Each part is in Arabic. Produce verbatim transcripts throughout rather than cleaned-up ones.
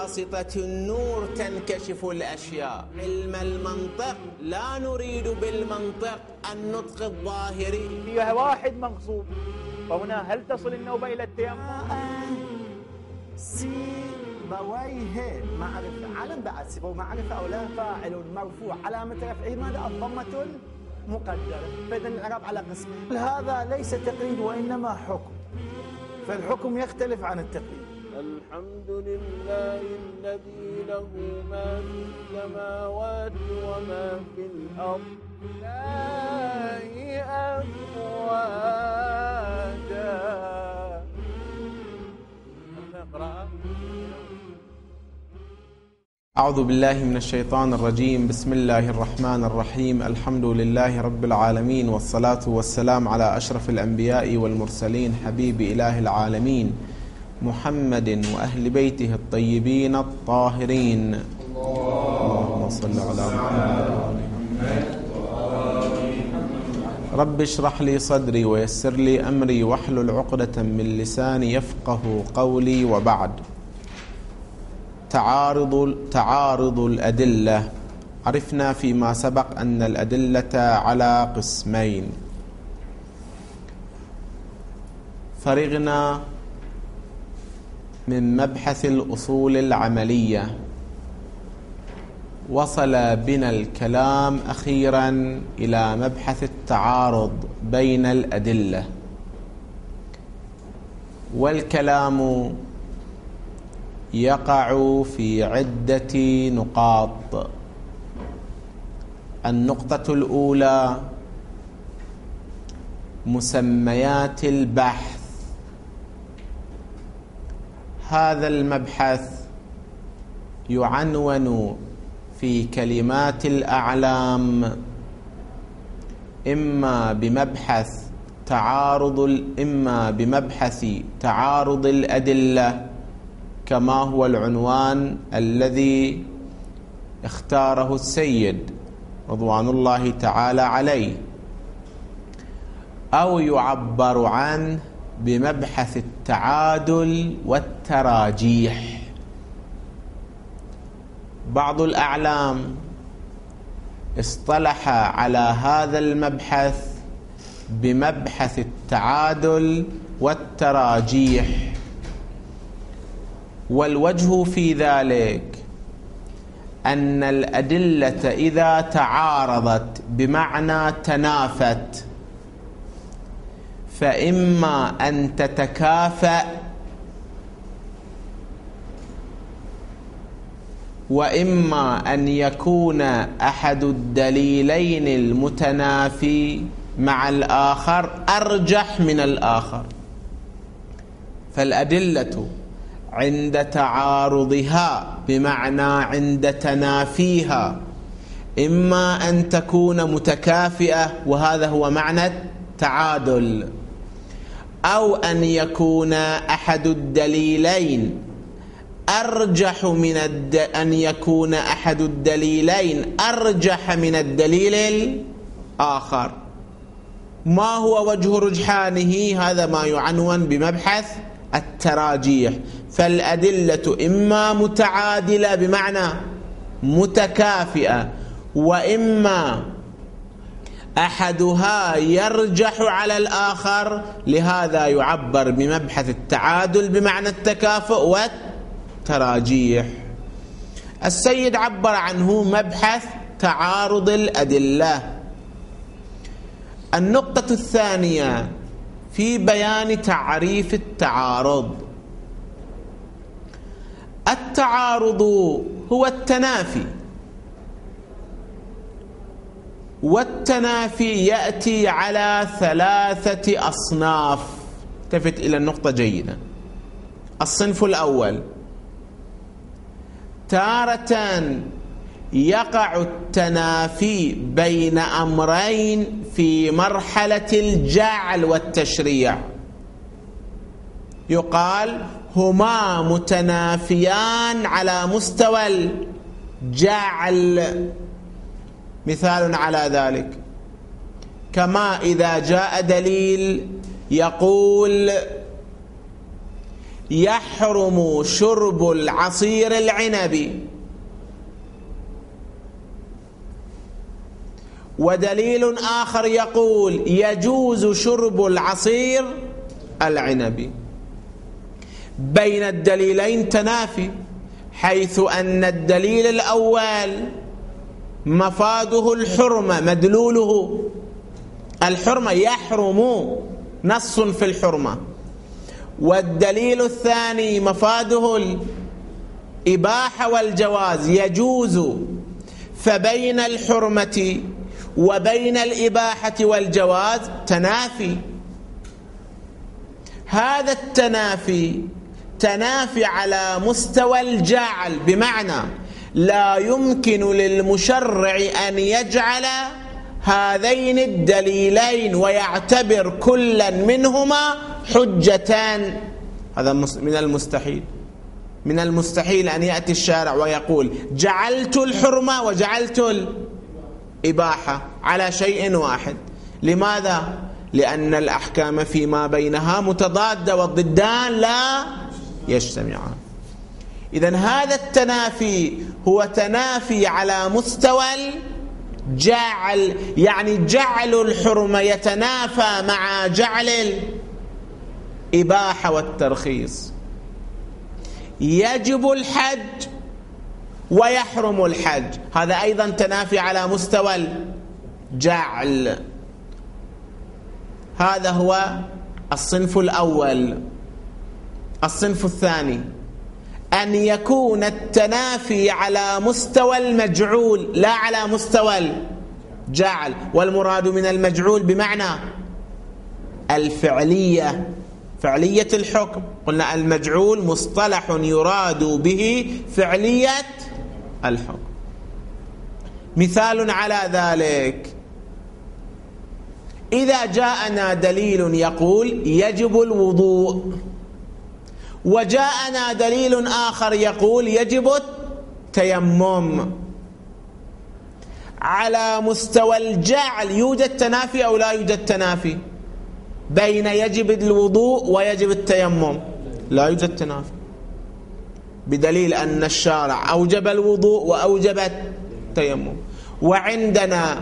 بواسطة النور تنكشف الأشياء. علم المنطق لا نريد بالمنطق النطق الظاهري. فيها واحد مغصوب، فهنا هل تصل النوبة إلى التيمم؟ سيبويه معرفة، علم بعد سيبويه معرفة أو لا. فاعل مرفوع علامة رفعه ماذا؟ الضمة المقدرة. فإذا الإعراب على قسمين. هذا ليس تقليد وإنما حكم، فالحكم يختلف عن التقليد. الحمد لله الذي له ما في السماوات وما في الأرض لا أفواجا. أعوذ بالله من الشيطان الرجيم. بسم الله الرحمن الرحيم. الحمد لله رب العالمين، والصلاة والسلام على أشرف الأنبياء والمرسلين، حبيب إله العالمين محمد وأهل بيته الطيبين الطاهرين. اللهم صل على محمد. رب اشرح لي صدري ويسر لي أمري واحلل عقدة من لساني يفقه قولي. وبعد. تعارض تعارض الأدلة. عرفنا فيما سبق أن الأدلة على قسمين. فرغنا من مبحث الأصول العملية، وصل بنا الكلام أخيرا إلى مبحث التعارض بين الأدلة. والكلام يقع في عدة نقاط. النقطة الأولى مسميات البحث. هذا المبحث يعنون في كلمات الأعلام إما بمبحث تعارض إما بمبحث تعارض الأدلة، كما هو العنوان الذي اختاره السيد رضوان الله تعالى عليه، أو يعبر عنه بمبحث التعادل والتراجيح. بعض الأعلام اصطلح على هذا المبحث بمبحث التعادل والتراجيح، والوجه في ذلك أن الأدلة إذا تعارضت بمعنى تنافت، فإما أن تتكافأ وإما أن يكون أحد الدليلين المتنافي مع الآخر أرجح من الآخر. فالأدلة عند تعارضها بمعنى عند تنافيها إما أن تكون متكافئة، وهذا هو معنى التعادل، أو أن يكون أحد الدليلين أرجح من الد... أن يكون أحد الدليلين أرجح من الدليل الآخر. ما هو وجه رجحانه؟ هذا ما يعنون بمبحث التراجيح. فالأدلة إما متعادلة بمعنى متكافئة، وإما أحدها يرجح على الآخر، لهذا يعبر بمبحث التعادل بمعنى التكافؤ والتراجيح. السيد عبر عنه مبحث تعارض الأدلة. النقطة الثانية في بيان تعريف التعارض. التعارض هو التنافي، والتنافي يأتي على ثلاثة أصناف. التفت إلى النقطة جيدا. الصنف الأول، تارة يقع التنافي بين أمرين في مرحلة الجعل والتشريع، يقال هما متنافيان على مستوى الجعل. مثال على ذلك كما إذا جاء دليل يقول يحرم شرب العصير العنبي. ودليل آخر يقول يجوز شرب العصير العنبي. بين الدليلين تنافي، حيث أن الدليل الأول مفاده الحرمة، مدلوله الحرمة، يحرم نص في الحرمة. والدليل الثاني مفاده الإباحة والجواز، يجوز. فبين الحرمة وبين الإباحة والجواز تنافي. هذا التنافي تنافي على مستوى الجعل، بمعنى لا يمكن للمشرع أن يجعل هذين الدليلين ويعتبر كلا منهما حجتان. هذا من المستحيل. من المستحيل أن يأتي الشارع ويقول جعلت الحرمة وجعلت الإباحة على شيء واحد. لماذا؟ لأن الأحكام فيما بينها متضادة والضدان لا يجتمعان. إذن هذا التنافي هو تنافي على مستوى الجعل، يعني جعل الحرمة يتنافى مع جعل الإباحة والترخيص. يجب الحج ويحرم الحج، هذا أيضا تنافي على مستوى الجعل. هذا هو الصنف الأول. الصنف الثاني أن يكون التنافي على مستوى المجعول لا على مستوى الجعل. والمراد من المجعول بمعنى الفعلية، فعلية الحكم. قلنا المجعول مصطلح يراد به فعلية الحكم. مثال على ذلك إذا جاءنا دليل يقول يجب الوضوء، وجاءنا دليل آخر يقول يجب التيمم، على مستوى الجعل يوجد تنافي أو لا يوجد تنافي بين يجب الوضوء ويجب التيمم؟ لا يوجد تنافي، بدليل أن الشارع أوجب الوضوء وأوجب التيمم. وعندنا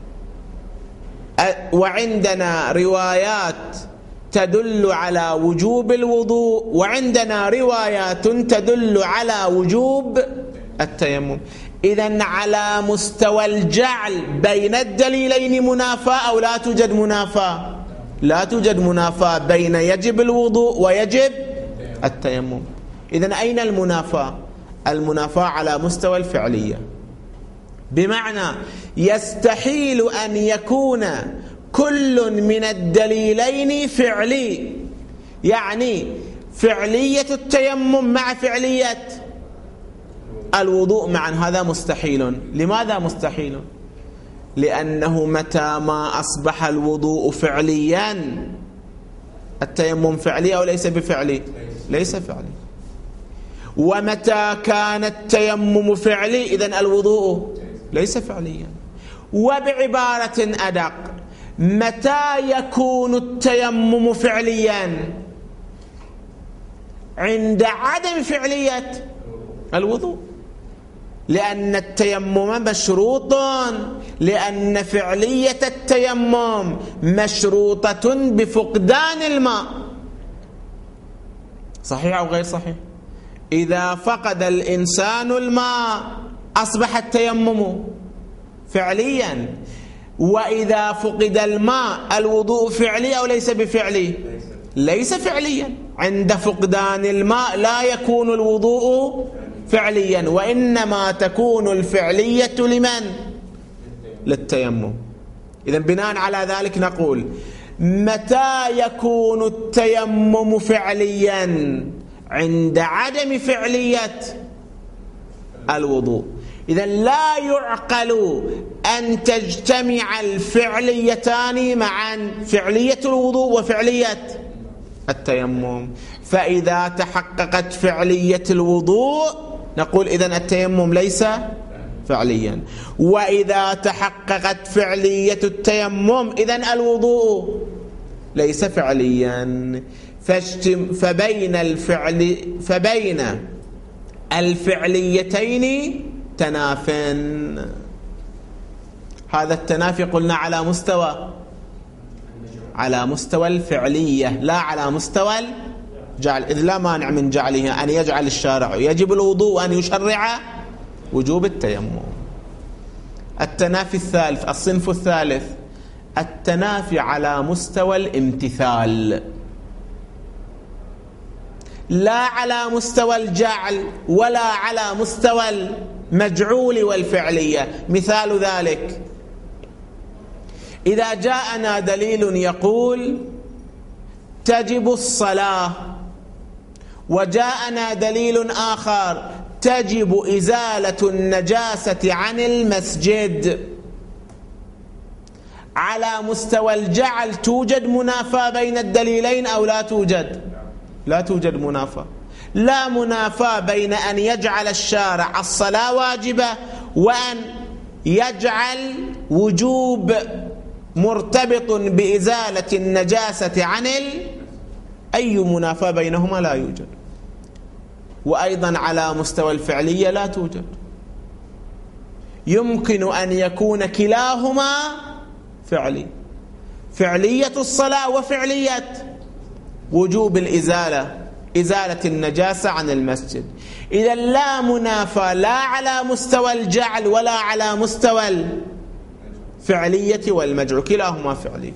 وعندنا روايات تدل على وجوب الوضوء، وعندنا روايات تدل على وجوب التيمم. إذن على مستوى الجعل بين الدليلين منافاة أو لا توجد منافاة؟ لا توجد منافاة بين يجب الوضوء ويجب التيمم. إذن أين المنافاة؟ المنافاة على مستوى الفعلية، بمعنى يستحيل أن يكون كل من الدليلين فعلي، يعني فعلية التيمم مع فعلية الوضوء معا، هذا مستحيل. لماذا مستحيل؟ لأنه متى ما أصبح الوضوء فعليا التيمم فعلي أو ليس بفعلي؟ ليس فعلي. ومتى كان التيمم فعلي إذن الوضوء ليس فعليا. وبعبارة أدق، متى يكون التيمم فعليا؟ عند عدم فعلية الوضوء، لأن التيمم مشروط، لأن فعلية التيمم مشروطة بفقدان الماء. صحيح أو غير صحيح؟ إذا فقد الإنسان الماء أصبح التيمم فعليا، وإذا فقد الماء الوضوء فعلي أو ليس بفعلي؟ ليس فعليا. عند فقدان الماء لا يكون الوضوء فعليا، وإنما تكون الفعلية لمن؟ للتيمم. إذن بناء على ذلك نقول متى يكون التيمم فعليا؟ عند عدم فعلية الوضوء. إذن لا يعقل أن تجتمع الفعليتان معا، فعلية الوضوء وفعلية التيمم. فإذا تحققت فعلية الوضوء نقول إذن التيمم ليس فعليا، وإذا تحققت فعلية التيمم إذن الوضوء ليس فعليا. فبين الفعل فبين الفعليتين تناف. هذا التنافي قلنا على مستوى على مستوى الفعلية لا على مستوى الجعل، إذ لا مانع من جعله أن يجعل الشارع يجب الوضوء أن يشرع وجوب التيمم. التنافي الثالث، الصنف الثالث، التنافي على مستوى الامتثال لا على مستوى الجعل ولا على مستوى المجعول والفعلية. مثال ذلك إذا جاءنا دليل يقول تجب الصلاة، وجاءنا دليل آخر تجب إزالة النجاسة عن المسجد، على مستوى الجعل توجد منافاة بين الدليلين أو لا توجد؟ لا توجد منافاة. لا منافاة بين أن يجعل الشارع الصلاة واجبة وأن يجعل وجوب مرتبط بإزالة النجاسة عن ال... أي منافاة بينهما لا يوجد. وأيضا على مستوى الفعلية لا توجد. يمكن أن يكون كلاهما فعلي، فعلية الصلاة وفعلية وجوب الإزالة، إزالة النجاسة عن المسجد. إذا لا منافاة لا على مستوى الجعل ولا على مستوى الفعلية والمجعول، كلاهما فعلي.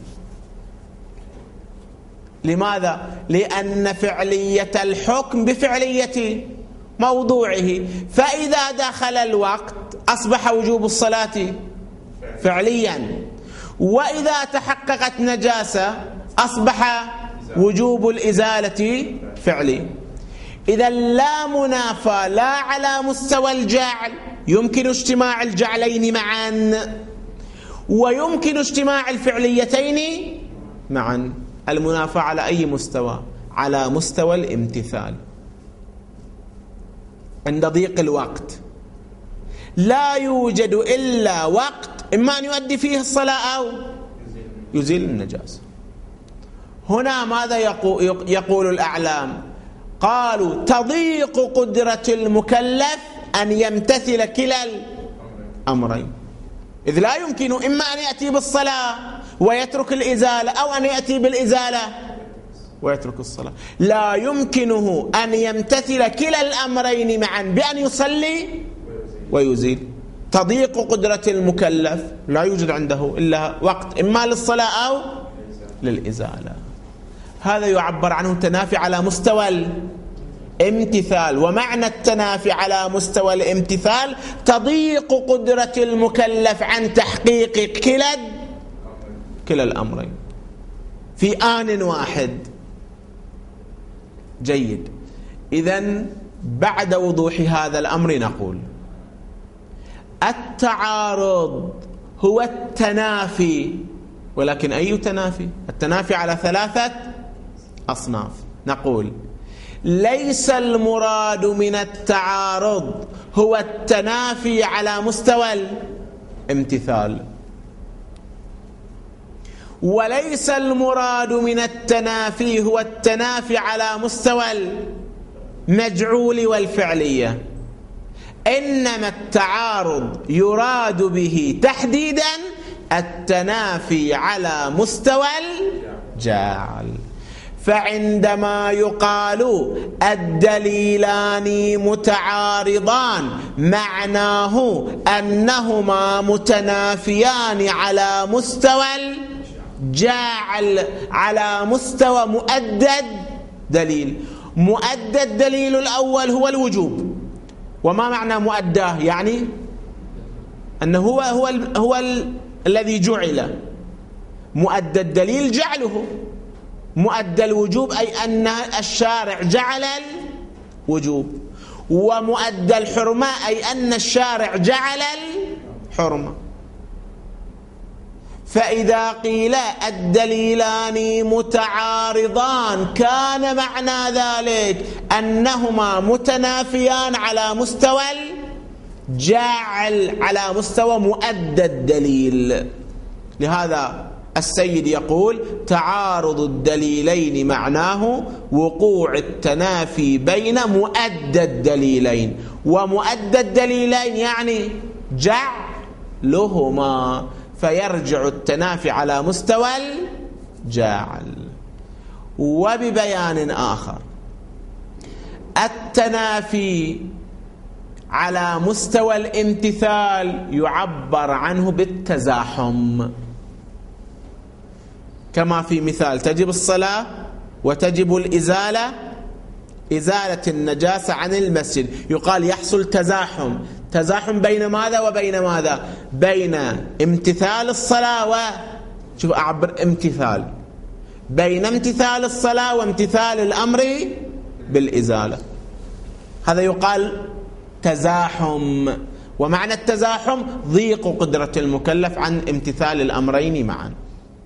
لماذا؟ لأن فعلية الحكم بفعلية موضوعه، فإذا دخل الوقت أصبح وجوب الصلاة فعليا، وإذا تحققت نجاسة أصبح وجوب الإزالة فعلي. إذا لا منافاة لا على مستوى الجعل، يمكن اجتماع الجعلين معا ويمكن اجتماع الفعليتين معا. المنافاة على أي مستوى؟ على مستوى الامتثال. عند ضيق الوقت لا يوجد إلا وقت إما أن يؤدي فيه الصلاة أو يزيل النجاسة. هنا ماذا يقول الأعلام؟ قالوا تضيق قدرة المكلف أن يمتثل كلا الأمرين، إذ لا يمكن إما أن يأتي بالصلاة ويترك الإزالة أو أن يأتي بالإزالة ويترك الصلاة. لا يمكنه أن يمتثل كلا الأمرين معا بأن يصلي ويزيل. تضيق قدرة المكلف لا يوجد عنده إلا وقت إما للصلاة أو للإزالة. هذا يعبر عنه تنافي على مستوى الامتثال. ومعنى التنافي على مستوى الامتثال تضيق قدرة المكلف عن تحقيق كلا كلا الأمرين في آن واحد. جيد. إذن بعد وضوح هذا الأمر نقول التعارض هو التنافي، ولكن أي تنافي؟ التنافي على ثلاثة أصناف. نقول ليس المراد من التعارض هو التنافي على مستوى الامتثال، وليس المراد من التنافي هو التنافي على مستوى المجعول والفعلية، إنما التعارض يراد به تحديدا التنافي على مستوى الجعل. فعندما يقال الدليلان متعارضان معناه أنهما متنافيان على مستوى الجعل، على مستوى مؤدد دليل. مؤدى الدليل الأول هو الوجوب. وما معنى مؤداه؟ يعني أنه هو هو ال هو ال الذي جعل. مؤدى الدليل جعله. مؤدى الوجوب أي أن الشارع جعل الوجوب. ومؤدى الحرمة أي أن الشارع جعل الحرمة. فإذا قيل الدليلان متعارضان كان معنى ذلك أنهما متنافيان على مستوى الجعل، على مستوى مؤدى الدليل. لهذا السيد يقول تعارض الدليلين معناه وقوع التنافي بين مؤدى الدليلين، ومؤدى الدليلين يعني جعلهما، فيرجع التنافي على مستوى الجعل. وببيان آخر، التنافي على مستوى الامتثال يعبر عنه بالتزاحم، كما في مثال تجب الصلاة وتجب الإزالة، إزالة النجاسة عن المسجد، يقال يحصل تزاحم. تزاحم بين ماذا وبين ماذا؟ بين امتثال الصلاة و شوف أعبر امتثال، بين امتثال الصلاة وامتثال الأمر بالإزالة، هذا يقال تزاحم. ومعنى التزاحم ضيق قدرة المكلف عن امتثال الأمرين معا.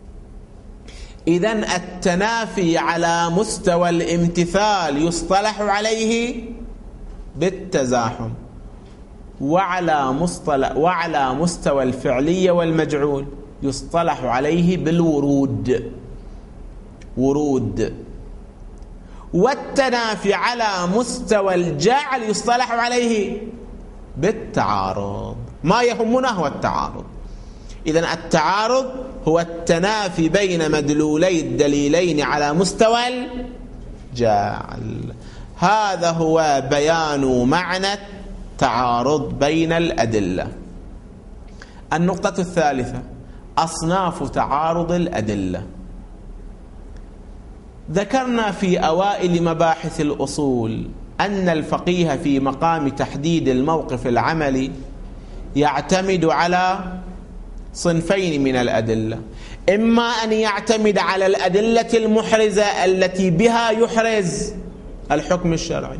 إذن التنافي على مستوى الامتثال يصطلح عليه بالتزاحم، وعلى مصطلح وعلى مستوى الفعلية والمجعول يصطلح عليه بالورود، ورود. والتنافي على مستوى الجعل يصطلح عليه بالتعارض. ما يهمنا هو التعارض. إذن التعارض هو التنافي بين مدلولي الدليلين على مستوى الجعل. هذا هو بيان معنى التعارض بين الأدلة. النقطة الثالثة أصناف تعارض الأدلة. ذكرنا في أوائل مباحث الأصول أن الفقيه في مقام تحديد الموقف العملي يعتمد على صنفين من الأدلة، إما أن يعتمد على الأدلة المحرزة التي بها يحرز الحكم الشرعي،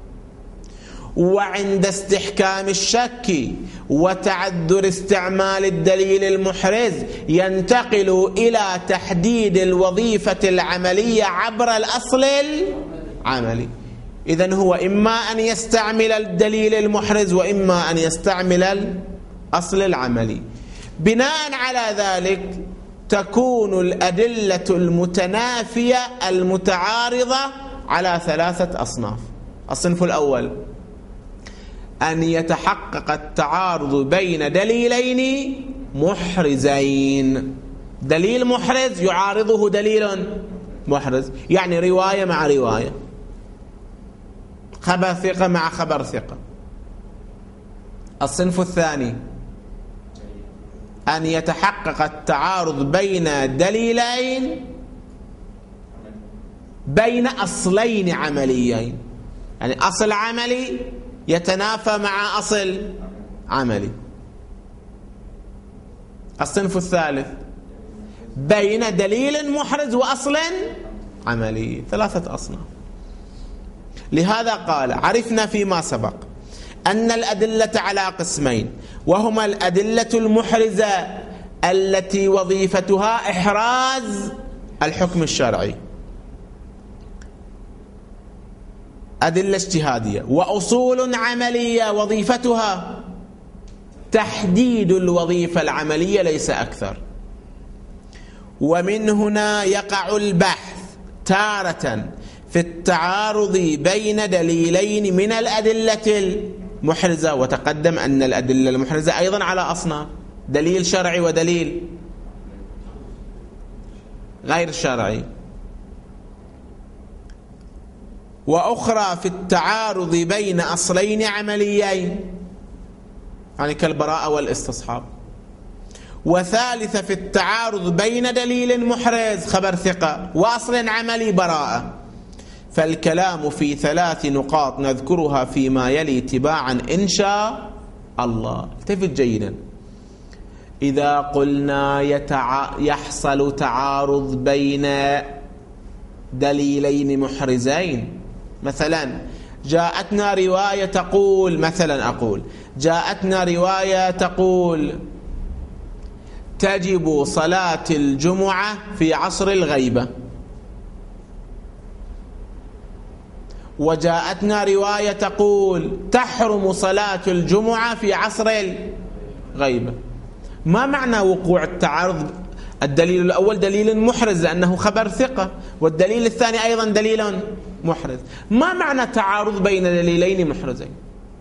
وعند استحكام الشك وتعذر استعمال الدليل المحرز ينتقل إلى تحديد الوظيفة العملية عبر الأصل العملي. إذن هو إما أن يستعمل الدليل المحرز وإما أن يستعمل الأصل العملي. بناء على ذلك تكون الأدلة المتنافية المتعارضة على ثلاثة أصناف. الصنف الأول أن يتحقق التعارض بين دليلين محرزين، دليل محرز يعارضه دليل محرز، يعني رواية مع رواية، خبر ثقة مع خبر ثقة. الصنف الثاني أن يتحقق التعارض بين دليلين بين أصلين عمليين، يعني أصل عملي يتنافى مع أصل عملي. الصنف الثالث بين دليل محرز وأصل عملي، ثلاثة أصناف. لهذا قال عرفنا فيما سبق أن الأدلة على قسمين، وهما الأدلة المحرزة التي وظيفتها إحراز الحكم الشرعي، أدلة اجتهادية، وأصول عملية وظيفتها تحديد الوظيفة العملية ليس أكثر. ومن هنا يقع البحث تارة في التعارض بين دليلين من الأدلة المحرزة، وتقدم أن الأدلة المحرزة أيضا على أصناف، دليل شرعي ودليل غير شرعي. وأخرى في التعارض بين أصلين عمليين، يعني كالبراءة والاستصحاب. وثالثة في التعارض بين دليل محرز خبر ثقة وأصل عملي براءة. فالكلام في ثلاث نقاط نذكرها فيما يلي تباعا إن شاء الله. التفت جيدا. إذا قلنا يتع... يحصل تعارض بين دليلين محرزين، مثلا جاءتنا رواية تقول، مثلا أقول جاءتنا رواية تقول تجب صلاة الجمعة في عصر الغيبة، وجاءتنا رواية تقول تحرم صلاة الجمعة في عصر الغيبة. ما معنى وقوع التعارض؟ الدليل الأول دليل محرز لأنه خبر ثقة، والدليل الثاني أيضا دليل محرز. ما معنى تعارض بين دليلين محرزين؟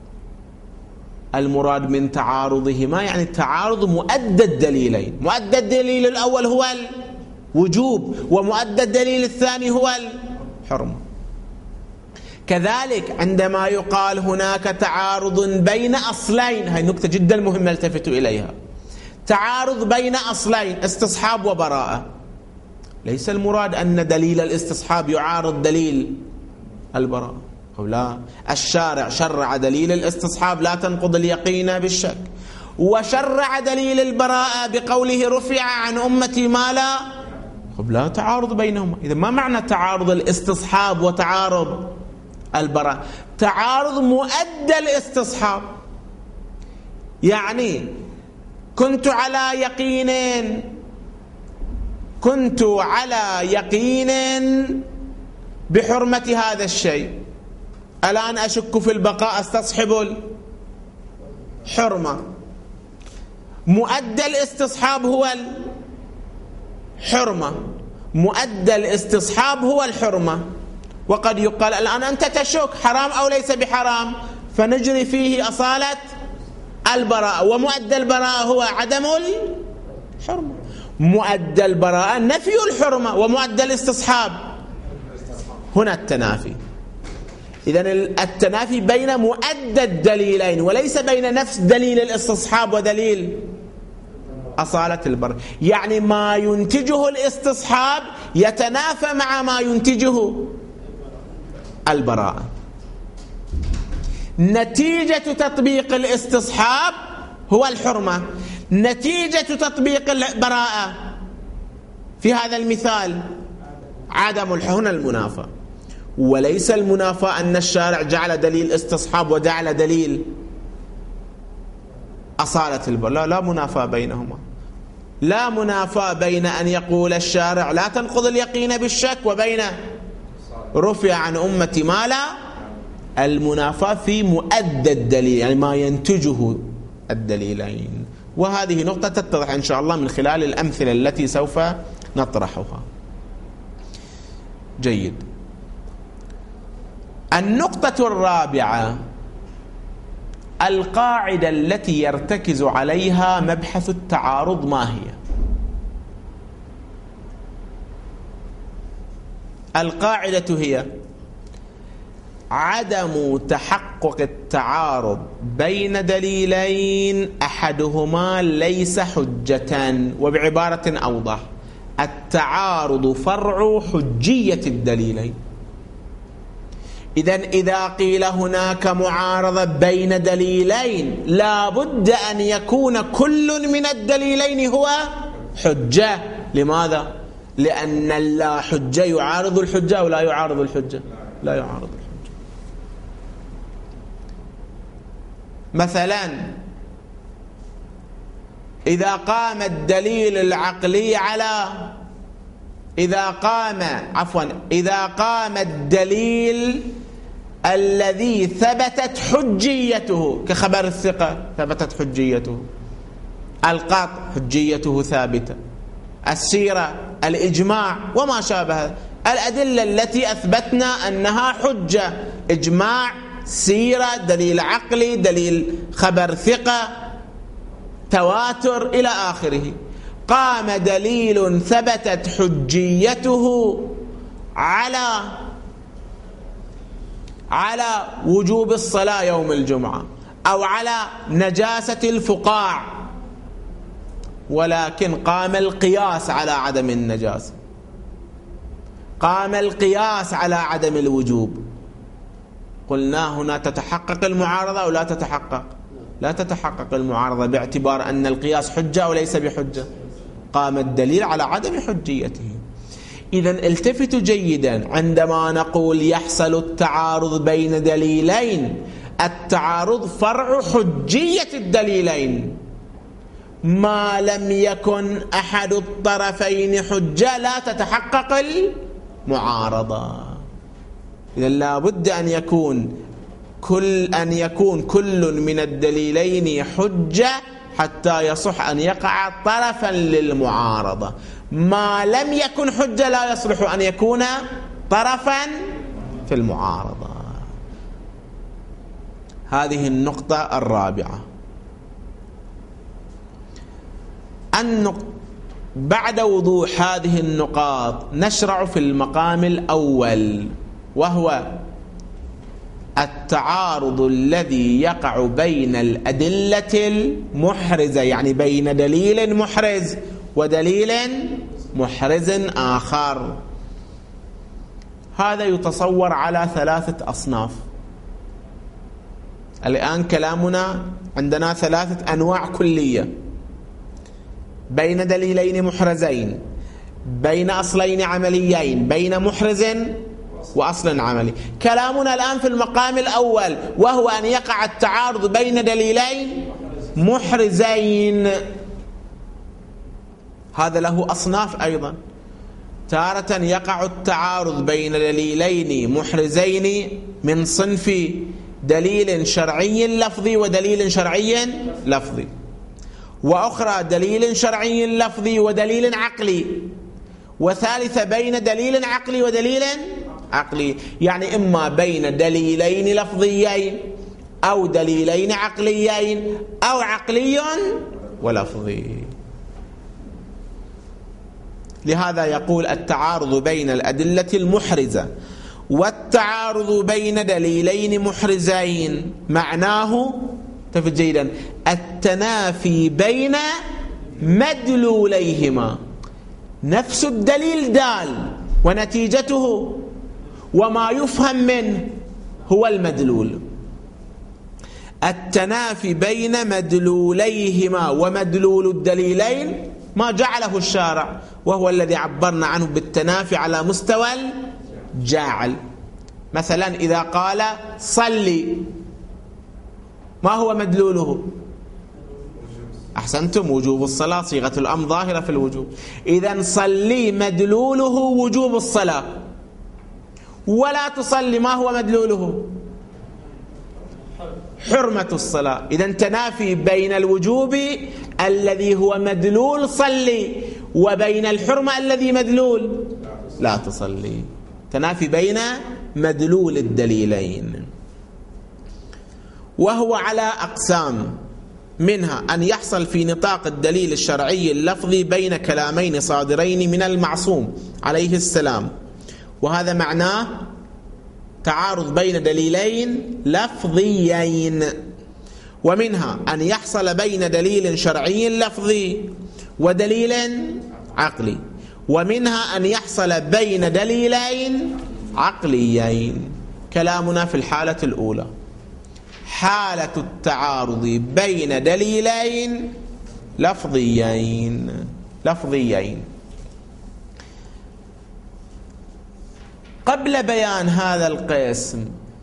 المراد من تعارضهما يعني تعارض مؤدى الدليلين. مؤدى الدليل الأول هو الوجوب، ومؤدى الدليل الثاني هو الحرمة. كذلك عندما يقال هناك تعارض بين أصلين، هذه نقطة جدا مهمة التفتوا إليها، تعارض بين أصلين استصحاب وبراءة، ليس المراد أن دليل الاستصحاب يعارض دليل البراءة، أو لا، الشارع شرع دليل الاستصحاب لا تنقض اليقين بالشك، وشرع دليل البراءة بقوله رفع عن أمتي ما لا، لا تعارض بينهما. إذا ما معنى تعارض الاستصحاب وتعارض البراءة؟ تعارض مؤدى الاستصحاب، يعني كنت على يقين كنت على يقين بحرمة هذا الشيء، الآن أشك في البقاء استصحب الحرمة. مؤدى الاستصحاب هو الحرمة، مؤدى الاستصحاب هو الحرمة. وقد يقال الآن أنت تشك حرام أو ليس بحرام، فنجري فيه أصالة البراءة، ومؤدى البراءة هو عدم الحرمة. مؤدى البراءة نفي الحرمة، ومؤدى الاستصحاب هنا التنافي. إذن التنافي بين مؤدى الدليلين وليس بين نفس دليل الاستصحاب ودليل أصالة البراءة. يعني ما ينتجه الاستصحاب يتنافى مع ما ينتجه البراءة. نتيجة تطبيق الاستصحاب هو الحرمة، نتيجة تطبيق البراءة في هذا المثال عدم الحرمة. هنا المنافى، وليس المنافى أن الشارع جعل دليل استصحاب وجعل دليل أصالة البراءة، لا, لا منافى بينهما. لا منافى بين أن يقول الشارع لا تنقض اليقين بالشك وبين رفع عن أمتي ما لا. المنافاة في مؤدى الدليل، يعني ما ينتجه الدليلين. وهذه نقطة تتضح إن شاء الله من خلال الأمثلة التي سوف نطرحها. جيد. النقطة الرابعة القاعدة التي يرتكز عليها مبحث التعارض ما هي؟ القاعدة هي عدم تحقق التعارض بين دليلين أحدهما ليس حجة. وبعبارة أوضح، التعارض فرع حجية الدليلين. إذن إذا قيل هناك معارضة بين دليلين لا بد أن يكون كل من الدليلين هو حجة. لماذا؟ لأن اللا حجة يعارض الحجة أو لا يعارض الحجة؟ لا يعارض الحجة. مثلا إذا قام الدليل العقلي على إذا قام عفوا إذا قام الدليل الذي ثبتت حجيته كخبر الثقة ثبتت حجيته، القطع حجيته ثابتة، السيرة، الإجماع وما شابه الأدلة التي أثبتنا أنها حجة، إجماع، سيرة، دليل عقلي، دليل خبر ثقة، تواتر إلى آخره. قام دليل ثبتت حجيته على على وجوب الصلاة يوم الجمعة أو على نجاسة الفقاع، ولكن قام القياس على عدم النجاسة، قام القياس على عدم الوجوب. قلنا هنا تتحقق المعارضة أو لا تتحقق؟ لا تتحقق المعارضة باعتبار أن القياس حجة أو ليس بحجة. قام الدليل على عدم حجيته. إذن التفتوا جيدا، عندما نقول يحصل التعارض بين دليلين، التعارض فرع حجية الدليلين. ما لم يكن أحد الطرفين حجة لا تتحقق المعارضة. إذن لا بد أن يكون كل أن يكون كل من الدليلين حجة حتى يصح أن يقع طرفا للمعارضة. ما لم يكن حجة لا يصلح أن يكون طرفا في المعارضة. هذه النقطة الرابعة. النقطة بعد وضوح هذه النقاط نشرع في المقام الأول، وهو التعارض الذي يقع بين الأدلة المحرزة، يعني بين دليل محرز ودليل محرز آخر. هذا يتصور على ثلاثة أصناف. الآن كلامنا عندنا ثلاثة أنواع كلية: بين دليلين محرزين، بين أصلين عمليين، بين محرز وأصل عملي. كلامنا الآن في المقام الأول، وهو أن يقع التعارض بين دليلين محرزين. هذا له أصناف أيضا. تارة يقع التعارض بين دليلين محرزين من صنف دليل شرعي لفظي ودليل شرعي لفظي، وأخرى دليل شرعي لفظي ودليل عقلي، وثالثة بين دليل عقلي ودليل عقلي، يعني إما بين دليلين لفظيين أو دليلين عقليين أو عقلي ولفظي. لهذا يقول التعارض بين الأدلة المحرزة والتعارض بين دليلين محرزين معناه تفت جيدا التنافي بين مدلوليهما. نفس الدليل دال ونتيجته وما يفهم منه هو المدلول. التنافي بين مدلوليهما، ومدلول الدليلين ما جعله الشارع، وهو الذي عبرنا عنه بالتنافي على مستوى الجاعل. مثلا إذا قال صلي، ما هو مدلوله؟ أحسنتم، وجوب الصلاة، صيغة الأمر ظاهرة في الوجوب. إذن صلي مدلوله وجوب الصلاة، ولا تصلي ما هو مدلوله؟ حرمة الصلاة. إذن تنافي بين الوجوب الذي هو مدلول صلي وبين الحرمة الذي مدلول لا تصلي. تنافي بين مدلول الدليلين، وهو على أقسام، منها أن يحصل في نطاق الدليل الشرعي اللفظي بين كلامين صادرين من المعصوم عليه السلام، وهذا معناه تعارض بين دليلين لفظيين. ومنها أن يحصل بين دليل شرعي لفظي ودليل عقلي. ومنها أن يحصل بين دليلين عقليين. كلامنا في الحالة الأولى حالة التعارض بين دليلين لفظيين لفظيين. قبل بيان هذا القسم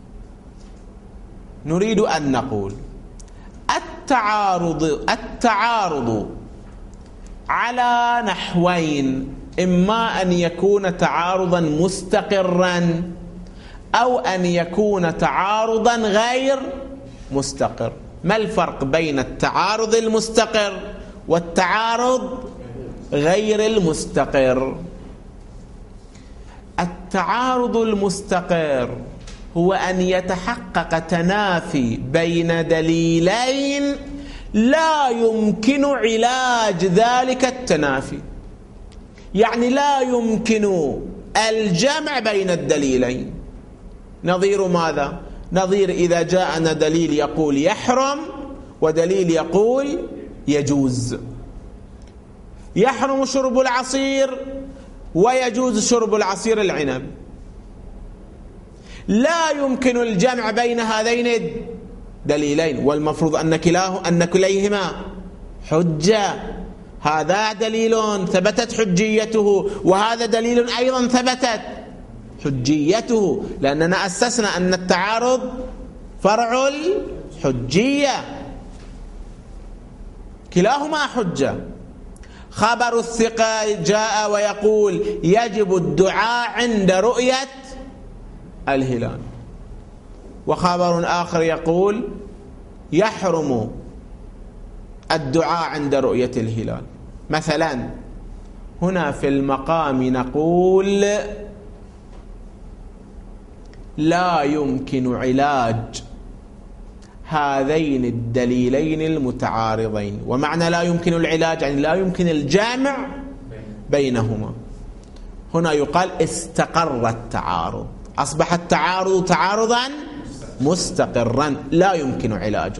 نريد أن نقول التعارض التعارض على نحوين: إما أن يكون تعارضا مستقرا أو أن يكون تعارضا غير مستقر. ما الفرق بين التعارض المستقر والتعارض غير المستقر؟ التعارض المستقر هو أن يتحقق تنافي بين دليلين لا يمكن علاج ذلك التنافي، يعني لا يمكن الجمع بين الدليلين. نظير ماذا؟ نظير إذا جاءنا دليل يقول يحرم ودليل يقول يجوز. يحرم شرب العصير ويجوز شرب العصير العنب، لا يمكن الجمع بين هذين الدليلين، والمفروض أن كلاه أن كليهما حجة. هذا دليل ثبتت حجيته، وهذا دليل أيضا ثبتت حجيته، لأننا أسسنا أن التعارض فرع الحجية، كلاهما حجة. خبر الثقة جاء ويقول يجب الدعاء عند رؤية الهلال، وخبر آخر يقول يحرم الدعاء عند رؤية الهلال. مثلا هنا في المقام نقول لا يمكن علاج هذين الدليلين المتعارضين. ومعنى لا يمكن العلاج يعني لا يمكن الجمع بينهما. هنا يقال استقر التعارض، أصبح التعارض تعارضا مستقرا لا يمكن علاجه.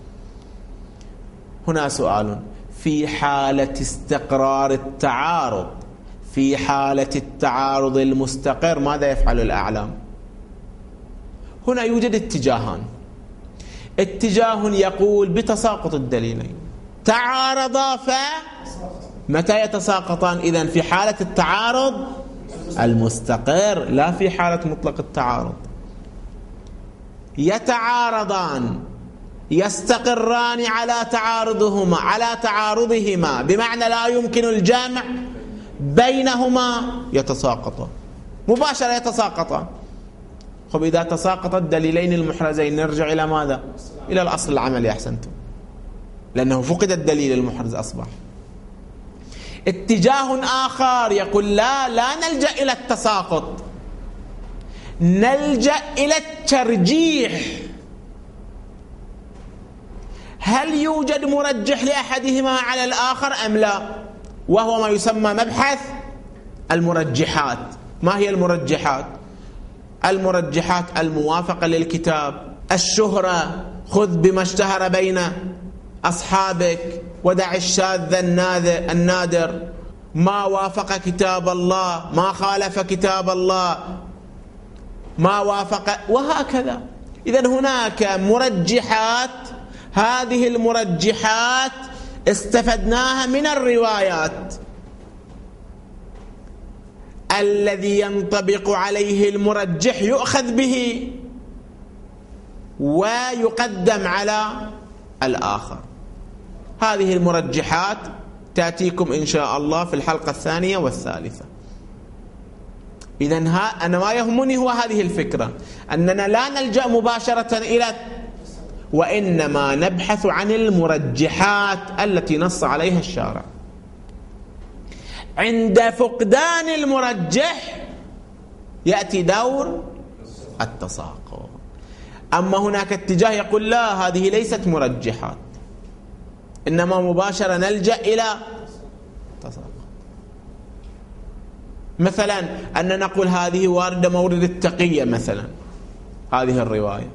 هنا سؤال: في حالة استقرار التعارض، في حالة التعارض المستقر، ماذا يفعل الأعلام؟ هنا يوجد اتجاهان. اتجاه يقول بتساقط الدليلين، تعارضا فمتى يتساقطان؟ إذن في حالة التعارض المستقر لا في حالة مطلق التعارض. يتعارضان يستقران على تعارضهما على تعارضهما بمعنى لا يمكن الجمع بينهما، يتساقطان مباشرة، يتساقطان. خب إذا تساقط الدليلين المحرزين نرجع إلى ماذا؟ إلى الأصل العملي. أحسنتم، لأنه فقد الدليل المحرز أصبح. اتجاه آخر يقول لا لا نلجأ إلى التساقط، نلجأ إلى الترجيح. هل يوجد مرجح لأحدهما على الآخر أم لا؟ وهو ما يسمى مبحث المرجحات. ما هي المرجحات؟ المرجحات الموافقة للكتاب، الشهرة، خذ بما اشتهر بين أصحابك ودع الشاذ النادر، ما وافق كتاب الله، ما خالف كتاب الله، ما وافق، وهكذا. إذن هناك مرجحات، هذه المرجحات استفدناها من الروايات. الذي ينطبق عليه المرجح يؤخذ به ويقدم على الآخر. هذه المرجحات تأتيكم إن شاء الله في الحلقة الثانية والثالثة. إذن ها أنا ما يهمني هو هذه الفكرة، أننا لا نلجأ مباشرة إلى، وإنما نبحث عن المرجحات التي نص عليها الشارع. عند فقدان المرجح يأتي دور التساقط. أما هناك اتجاه يقول لا هذه ليست مرجحات، إنما مباشرة نلجأ إلى تساقط. مثلا أن نقول هذه واردة مورد التقية مثلا، هذه الرواية،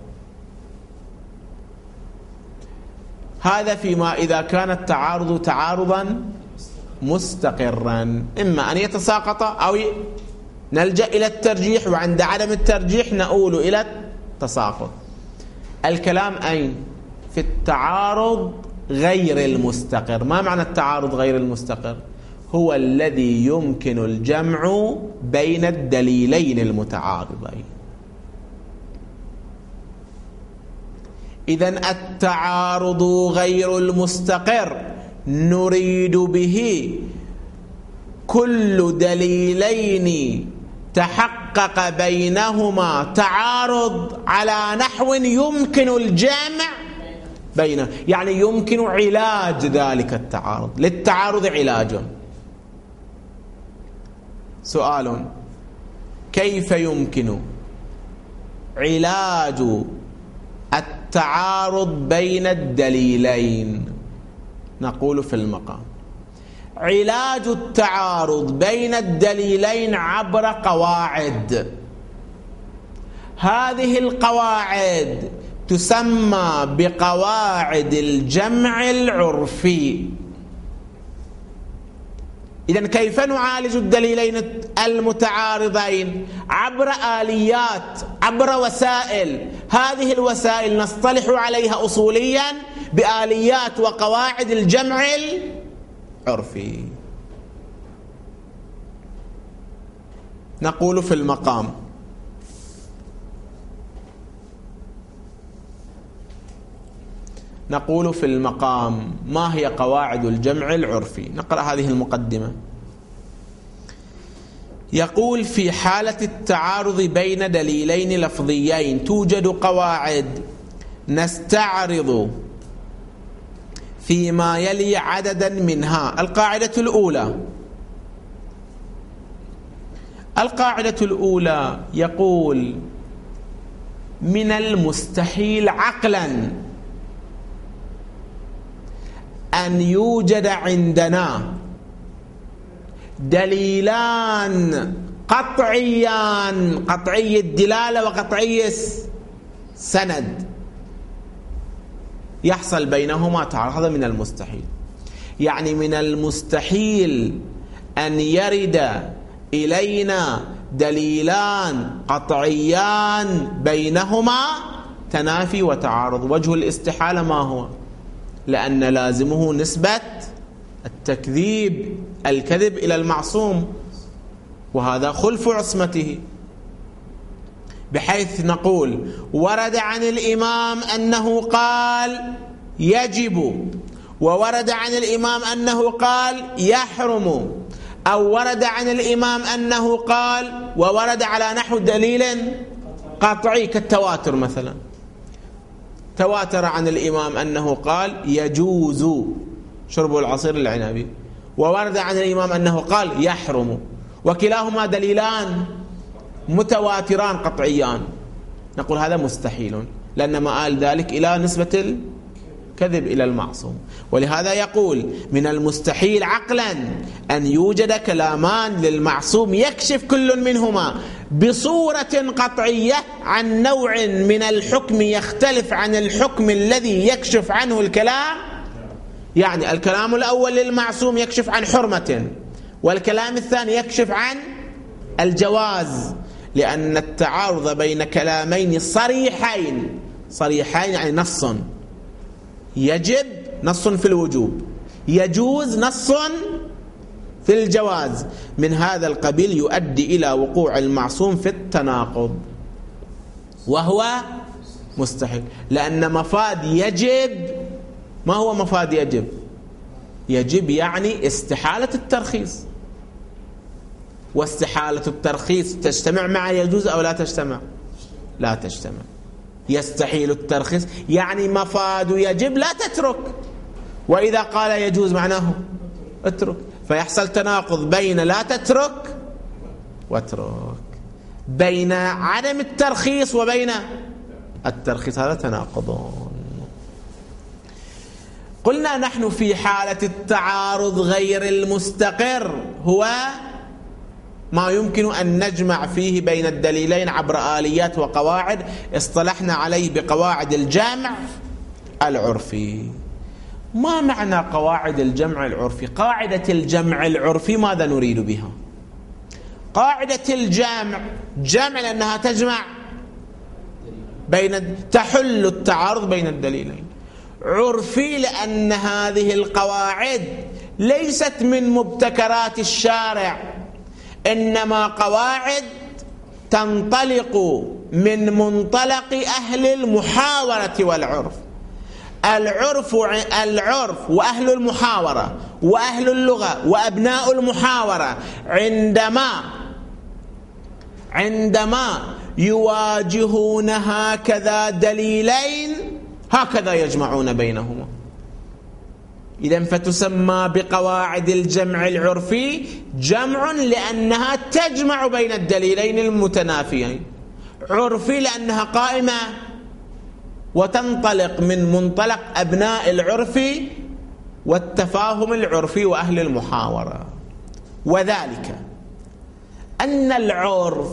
هذا فيما إذا كان التعارض تعارضا مستقرا، إما أن يتساقط أو نلجأ إلى الترجيح، وعند عدم الترجيح نؤول إلى التساقط. الكلام أين؟ في التعارض غير المستقر. ما معنى التعارض غير المستقر؟ هو الذي يمكن الجمع بين الدليلين المتعارضين. إذن التعارض غير المستقر نريد به كل دليلين تحقق بينهما تعارض على نحو يمكن الجمع بينه، يعني يمكن علاج ذلك التعارض. للتعارض علاج. سؤال: كيف يمكن علاج التعارض بين الدليلين؟ نقول في المقام علاج التعارض بين الدليلين عبر قواعد. هذه القواعد تسمى بقواعد الجمع العرفي. إذن كيف نعالج الدليلين المتعارضين؟ عبر آليات، عبر وسائل. هذه الوسائل نصطلح عليها أصوليا بآليات وقواعد الجمع العرفي. نقول في المقام نقول في المقام ما هي قواعد الجمع العرفي؟ نقرأ هذه المقدمة. يقول: في حالة التعارض بين دليلين لفظيين توجد قواعد نستعرض فيما يلي عددا منها. القاعدة الأولى القاعدة الأولى يقول: من المستحيل عقلا أن يوجد عندنا دليلان قطعيان، قطعي الدلالة وقطعي السند، يحصل بينهما تعارض. هذا من المستحيل. يعني من المستحيل أن يرد إلينا دليلان قطعيان بينهما تنافي وتعارض. وجه الاستحالة ما هو؟ لأن لازمه نسبة التكذيب، الكذب إلى المعصوم، وهذا خلف عصمته، بحيث نقول ورد عن الإمام أنه قال يجب، وورد عن الإمام أنه قال يحرم، أو ورد عن الإمام أنه قال وورد على نحو دليل قطعي كالتواتر مثلا. تواتر عن الإمام أنه قال يجوز شرب العصير العنبي، وورد عن الإمام أنه قال يحرم، وكلاهما دليلان متواتران قطعيان. نقول هذا مستحيل، لأن مآل ذلك إلى نسبة الكذب إلى المعصوم. ولهذا يقول: من المستحيل عقلا أن يوجد كلامان للمعصوم يكشف كل منهما بصورة قطعية عن نوع من الحكم يختلف عن الحكم الذي يكشف عنه الكلام. يعني الكلام الأول للمعصوم يكشف عن حرمة، والكلام الثاني يكشف عن الجواز، لأن التعارض بين كلامين صريحين، صريحين يعني نص يجب نص في الوجوب، يجوز نص في الجواز، من هذا القبيل يؤدي إلى وقوع المعصوم في التناقض، وهو مستحيل. لأن مفاد يجب، ما هو مفاد يجب؟ يجب يعني استحالة الترخيص، واستحالة الترخيص تجتمع مع يجوز أو لا تجتمع؟ لا تجتمع. يستحيل الترخيص يعني مفاد يجب لا تترك، وإذا قال يجوز معناه اترك، فيحصل تناقض بين لا تترك واترك، بين عدم الترخيص وبين الترخيص، هذا تناقض. قلنا نحن في حالة التعارض غير المستقر هو ما يمكن أن نجمع فيه بين الدليلين عبر آليات وقواعد اصطلحنا عليه بقواعد الجمع العرفي. ما معنى قواعد الجمع العرفي؟ قاعدة الجمع العرفي ماذا نريد بها؟ قاعدة الجمع جمع لأنها تجمع بين، تحل التعارض بين الدليلين. عرفي لأن هذه القواعد ليست من مبتكرات الشارع، إنما قواعد تنطلق من منطلق أهل المحاورة والعرف. العرف العرف وأهل المحاورة وأهل اللغة وأبناء المحاورة عندما عندما يواجهون هكذا دليلين هكذا يجمعون بينهما. إذن فتسمى بقواعد الجمع العرفي جمع لأنها تجمع بين الدليلين المتنافيين، عرفي لأنها قائمة وتنطلق من منطلق أبناء العرف والتفاهم العرفي وأهل المحاورة. وذلك أن العرف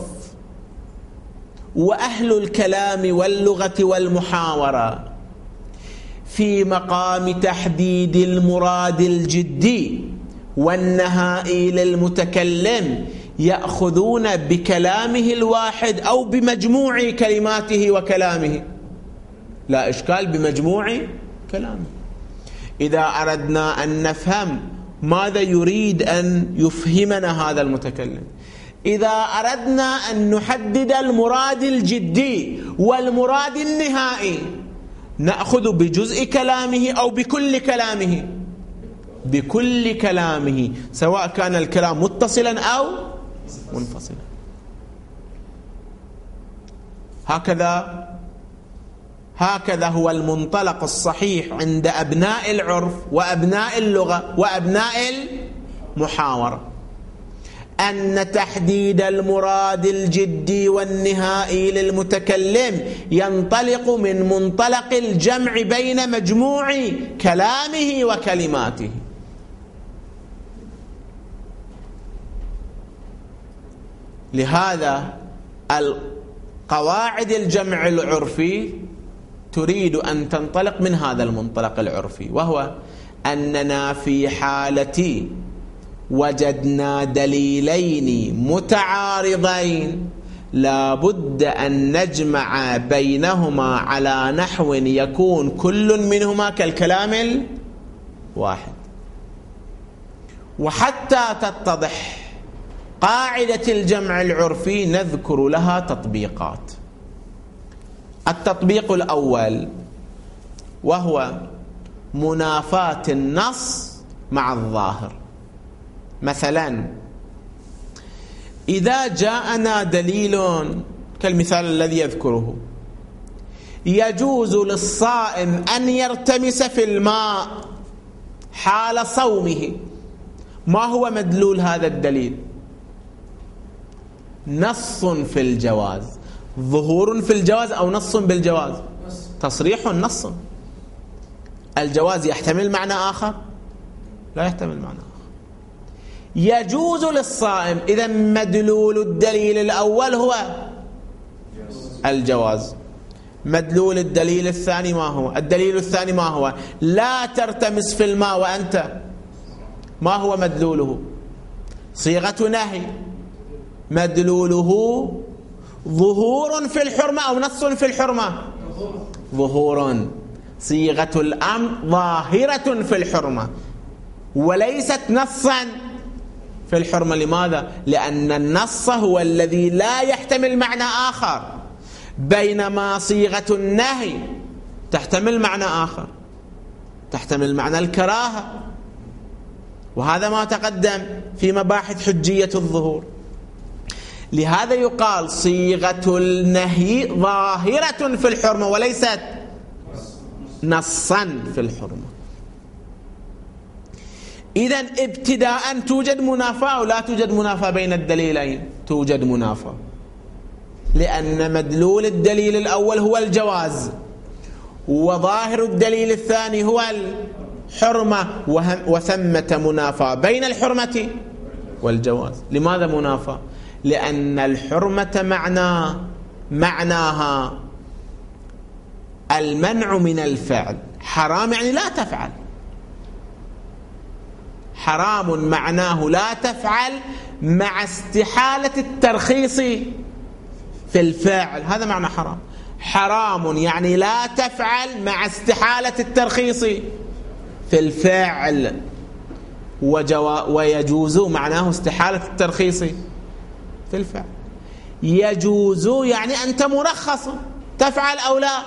وأهل الكلام واللغة والمحاورة في مقام تحديد المراد الجدي والنهائي للمتكلم يأخذون بكلامه الواحد أو بمجموع كلماته وكلامه، لا إشكال، بمجموع كلامه. إذا أردنا أن نفهم ماذا يريد أن يفهمنا هذا المتكلم، إذا أردنا أن نحدد المراد الجدي والمراد النهائي، نأخذ بجزء كلامه أو بكل كلامه، بكل كلامه، سواء كان الكلام متصلا أو منفصلا. هكذا هكذا هو المنطلق الصحيح عند أبناء العرف وأبناء اللغة وأبناء المحاورة، أن تحديد المراد الجدي والنهائي للمتكلم ينطلق من منطلق الجمع بين مجموع كلامه وكلماته. لهذا القواعد الجمع العرفي تريد أن تنطلق من هذا المنطلق العرفي، وهو أننا في حالة وجدنا دليلين متعارضين لا بد أن نجمع بينهما على نحو يكون كل منهما كالكلام الواحد. وحتى تتضح قاعدة الجمع العرفي نذكر لها تطبيقات. التطبيق الأول وهو منافاة النص مع الظاهر. مثلا إذا جاءنا دليل كالمثال الذي يذكره: يجوز للصائم أن يرتمس في الماء حال صومه، ما هو مدلول هذا الدليل؟ نص في الجواز، ظهور في الجواز أو نص بالجواز؟ تصريح نص. الجواز يحتمل معنى آخر؟ لا يحتمل معنى آخر. يجوز للصائم، إذا مدلول الدليل الأول هو الجواز. مدلول الدليل الثاني ما هو؟ الدليل الثاني ما هو؟ لا ترتمس في الماء وأنت، ما هو مدلوله؟ صيغة نهي، مدلوله ظهور في الحرمة أو نص في الحرمة؟ ظهور. صيغة الأمر ظاهرة في الحرمة وليست نصا في الحرمة. لماذا؟ لأن النص هو الذي لا يحتمل معنى آخر، بينما صيغة النهي تحتمل معنى آخر، تحتمل معنى الكراهة، وهذا ما تقدم في مباحث حجية الظهور. لهذا يقال صيغة النهي ظاهرة في الحرمة وليست نصا في الحرمة. إذن ابتداء توجد منافاة أو لا توجد منافاة بين الدليلين؟ توجد منافاة، لأن مدلول الدليل الأول هو الجواز، وظاهر الدليل الثاني هو الحرمة، وثمة منافاة بين الحرمة والجواز. لماذا منافاة؟ لأن الحرمة معنى معناها المنع من الفعل، حرام يعني لا تفعل. حرام معناه لا تفعل مع استحالة الترخيص في الفعل، هذا معنى حرام. حرام يعني لا تفعل مع استحالة الترخيص في الفعل، وجوا ويجوز معناه استحالة الترخيص في الفعل. يجوز يعني أنت مرخص تفعل أو لا،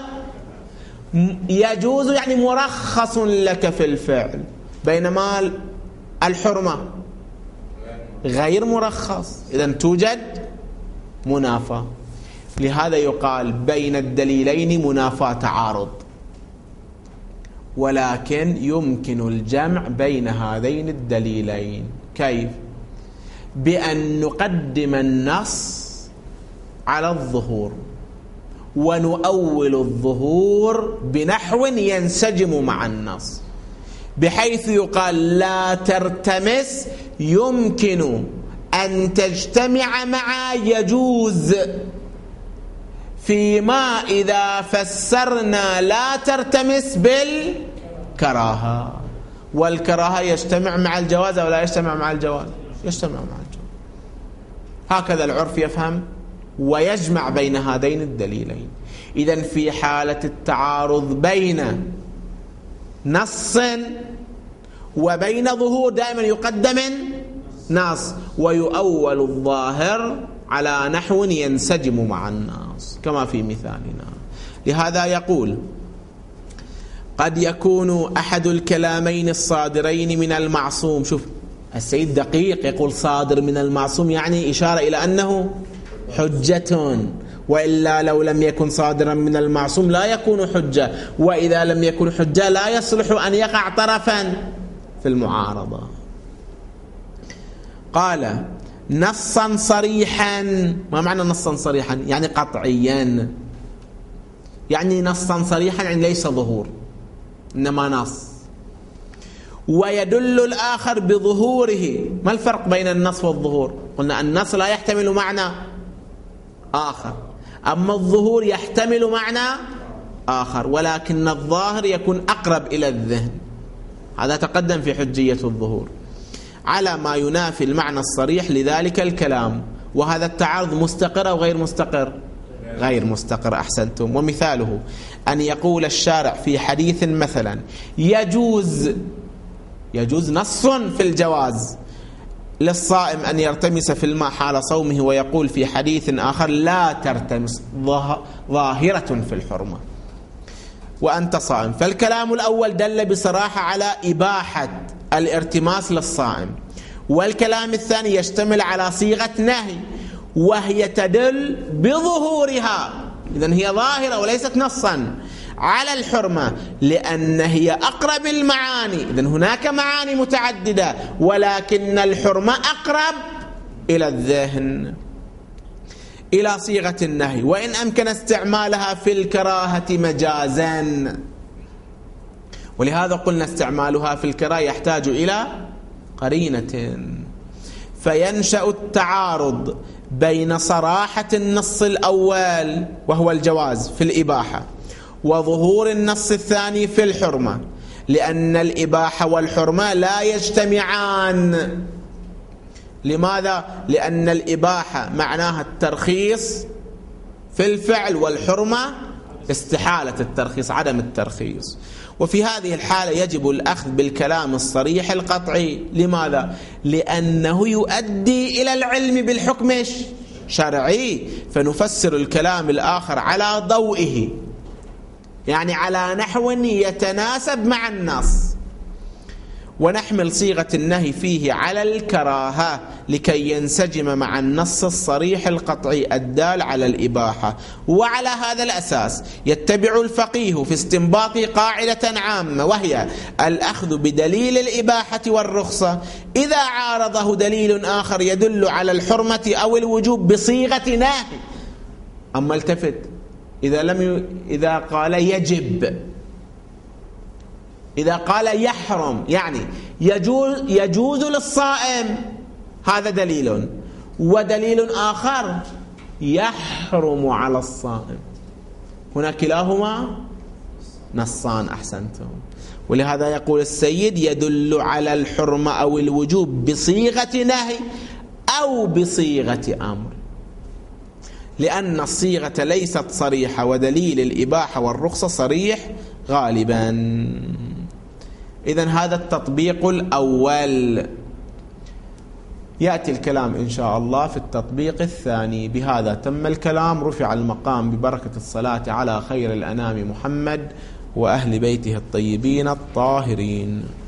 يجوز يعني مرخص لك في الفعل، بينما الحرمة غير مرخص. إذن توجد منافاة. لهذا يقال بين الدليلين منافاة تعارض، ولكن يمكن الجمع بين هذين الدليلين. كيف؟ بأن نقدم النص على الظهور ونؤول الظهور بنحو ينسجم مع النص، بحيث يقال لا ترتمس يمكن أن تجتمع مع يجوز، فيما إذا فسرنا لا ترتمس بالكراهة، والكراهة يجتمع مع الجواز أو لا يجتمع مع الجواز؟ يجتمع مع الجواز. هكذا العرف يفهم ويجمع بين هذين الدليلين. إذن في حالة التعارض بين نص وبين ظهور دائما يقدم نص ويؤول الظاهر على نحو ينسجم مع النص كما في مثالنا. لهذا يقول قد يكون أحد الكلامين الصادرين من المعصوم. شوف السيد دقيق، يقول صادر من المعصوم يعني إشارة إلى أنه حجة، وإلا لو لم يكن صادرا من المعصوم لا يكون حجة، وإذا لم يكن حجة لا يصلح أن يقع طرفا في المعارضة. قال نصا صريحا. ما معنى نصا صريحا؟ يعني قطعيا، يعني نصا صريحا يعني ليس ظهور إنما نص. ويدل الآخر بظهوره. ما الفرق بين النص والظهور؟ قلنا النص لا يحتمل معنى آخر، أما الظهور يحتمل معنى آخر، ولكن الظاهر يكون أقرب إلى الذهن. هذا تقدم في حجية الظهور على ما ينافي المعنى الصريح لذلك الكلام. وهذا التعارض مستقر أو غير مستقر؟ غير مستقر. أحسنتم. ومثاله أن يقول الشارع في حديث مثلا يجوز يجوز نص في الجواز للصائم أن يرتمس في الماء حال صومه، ويقول في حديث آخر لا ترتمس ظاهرة في الحرمة وأنت صائم. فالكلام الأول دل بصراحة على إباحة الارتماس للصائم، والكلام الثاني يشتمل على صيغة نهي وهي تدل بظهورها، إذن هي ظاهرة وليست نصا على الحرمة لأن هي أقرب المعاني. إذن هناك معاني متعددة ولكن الحرمة أقرب إلى الذهن إلى صيغة النهي، وإن أمكن استعمالها في الكراهة مجازا. ولهذا قلنا استعمالها في الكراهة يحتاج إلى قرينة، فينشأ التعارض بين صراحة النص الأول وهو الجواز في الإباحة وظهور النص الثاني في الحرمة، لأن الإباحة والحرمة لا يجتمعان. لماذا؟ لأن الإباحة معناها الترخيص في الفعل، والحرمة استحالة الترخيص، عدم الترخيص. وفي هذه الحالة يجب الأخذ بالكلام الصريح القطعي. لماذا؟ لأنه يؤدي إلى العلم بالحكم الشرعي، فنفسر الكلام الآخر على ضوئه، يعني على نحو يتناسب مع النص، ونحمل صيغة النهي فيه على الكراهة لكي ينسجم مع النص الصريح القطعي الدال على الإباحة. وعلى هذا الأساس يتبع الفقيه في استنباط قاعدة عامة، وهي الأخذ بدليل الإباحة والرخصة إذا عارضه دليل آخر يدل على الحرمة أو الوجوب بصيغة نهي. أما التفت، إذا لم ي... إذا قال يجب، إذا قال يحرم، يعني يجوز يجوز للصائم، هذا دليل، ودليل آخر يحرم على الصائم، هنا كلاهما نصان. أحسنتم. ولهذا يقول السيد يدل على الحرمة أو الوجوب بصيغة نهي أو بصيغة أمر، لأن الصيغة ليست صريحة ودليل الإباحة والرخصة صريح غالبا. إذن هذا التطبيق الأول. يأتي الكلام إن شاء الله في التطبيق الثاني. بهذا تم الكلام، رفع المقام ببركة الصلاة على خير الأنام محمد وأهل بيته الطيبين الطاهرين.